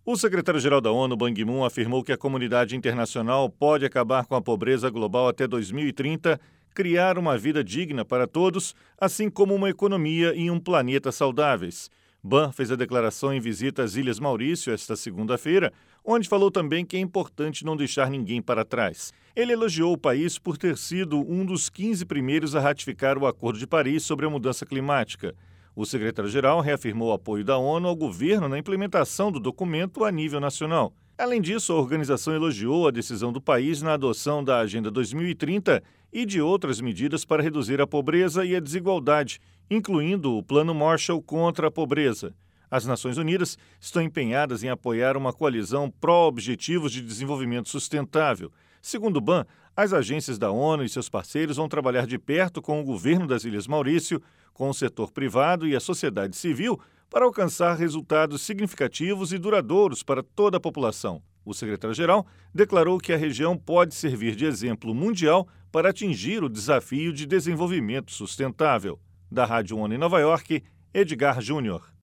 O secretário-geral da ONU, Ban Ki-moon, afirmou que a comunidade internacional pode acabar com a pobreza global até 2030, criar uma vida digna para todos, assim como uma economia e um planeta saudáveis. Ban fez a declaração em visita às Ilhas Maurício esta segunda-feira, onde falou também que é importante não deixar ninguém para trás. Ele elogiou o país por ter sido um dos 15 primeiros a ratificar o Acordo de Paris sobre a mudança climática. O secretário-geral reafirmou o apoio da ONU ao governo na implementação do documento a nível nacional. Além disso, a organização elogiou a decisão do país na adoção da Agenda 2030 e de outras medidas para reduzir a pobreza e a desigualdade, incluindo o Plano Marshall contra a pobreza. As Nações Unidas estão empenhadas em apoiar uma coalizão pró-objetivos de desenvolvimento sustentável. Segundo o Ban, as agências da ONU e seus parceiros vão trabalhar de perto com o governo das Ilhas Maurício, com o setor privado e a sociedade civil para alcançar resultados significativos e duradouros para toda a população. O secretário-geral declarou que a região pode servir de exemplo mundial para atingir o desafio de desenvolvimento sustentável. Da Rádio ONU em Nova York, Edgar Júnior.